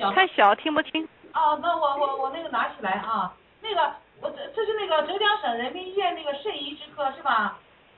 太小听不清。 哦，那我那个拿起来啊，那个这是那个浙江省人民医院那个肾移植科是吧？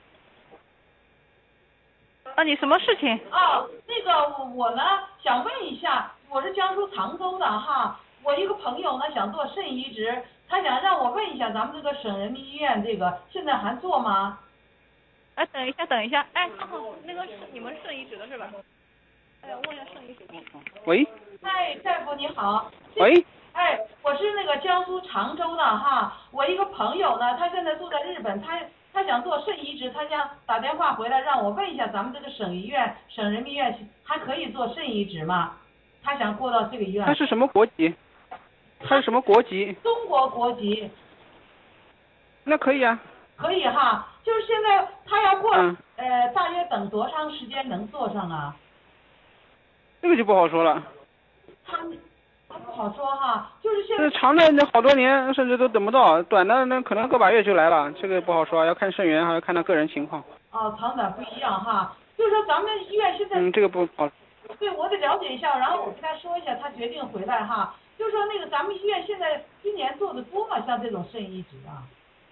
啊，你什么事情？ 哦，那个我呢想问一下，我是江苏常州的哈，我一个朋友呢想做肾移植，他想让我问一下咱们这个省人民医院这个现在还做吗？ 哎，等一下，等一下，哎，那个是你们肾移植的是吧？哎，我问一下肾移植。 喂。 哎，大夫你好。 喂。 哎，我是那个江苏常州的哈，我一个朋友呢，他现在住在日本，他想做肾移植，他想打电话回来让我问一下咱们这个省医院、省人民医院还可以做肾移植吗？他想过到这个医院。 他是什么国籍？他是什么国籍？ 中国国籍。 那可以啊。 可以哈，就是现在他要过，大约等多长时间能做上啊？ 这个就不好说了。 他不好说哈，就是现在。 这长的那好多年甚至都等不到，短的那可能个把月就来了，这个不好说，要看肾源，还要看他个人情况。 哦，长短不一样哈，就是说咱们医院现在。 这个不好。 对，我得了解一下，然后我跟他说一下，他决定回来哈。就是说那个咱们医院现在今年做的多吗？像这种肾移植啊？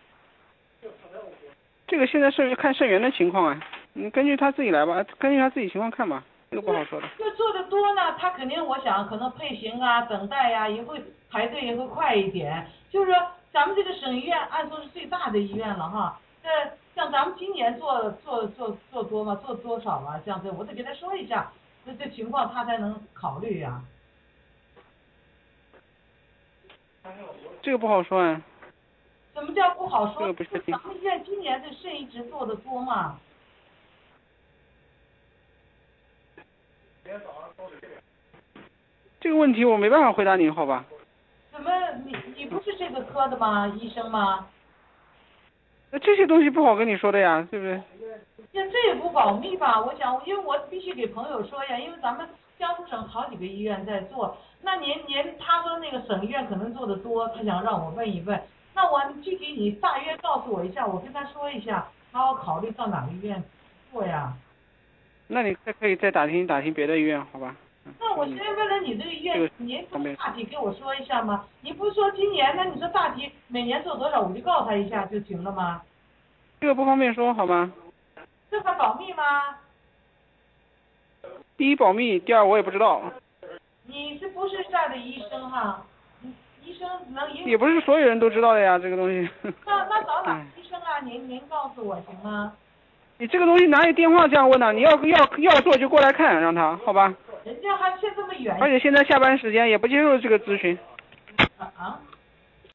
这个现在是看肾源的情况啊，你根据他自己来吧，根据他自己情况看吧，这个不好说的。 就做的多呢，他肯定我想可能配型啊、等待呀、也会排队也会快一点。就是说咱们这个省医院按说是最大的医院了哈，像咱们今年做多吗？做多少了？这样子我得跟他说一下，这情况他才能考虑呀。 这个不好说啊。 什么叫不好说？ 这个不确定。 咱们医院今年这肾移植做的多吗？ 这个问题我没办法回答你，好吧？ 怎么你不是这个科的吗？医生吗？ 那这些东西不好跟你说的呀，对不对？ 这也不保密吧？我想，因为我必须给朋友说呀，因为咱们江苏省好几个医院在做。那您他说那个省医院可能做的多，他想让我问一问。那我具体你大约告诉我一下，我跟他说一下，他要考虑到哪个医院做呀？ 那你可以再打听打听别的医院，好吧？ 那我先问了你这个医院，您不大体给我说一下吗？你不是说今年，那你说大体每年做多少，我就告诉他一下就行了吗？ 这个不方便说，好吗？ 这还保密吗？ 第一保密，第二我也不知道。 你是不是这儿的医生哈？医生能也不是所有人都知道的呀，这个东西。 那找哪医生啊？您告诉我行吗？ 你这个东西哪有电话这样问的？你要做就过来看，让他好吧？ 人家还去这么远。 而且现在下班时间也不接受这个咨询。 啊。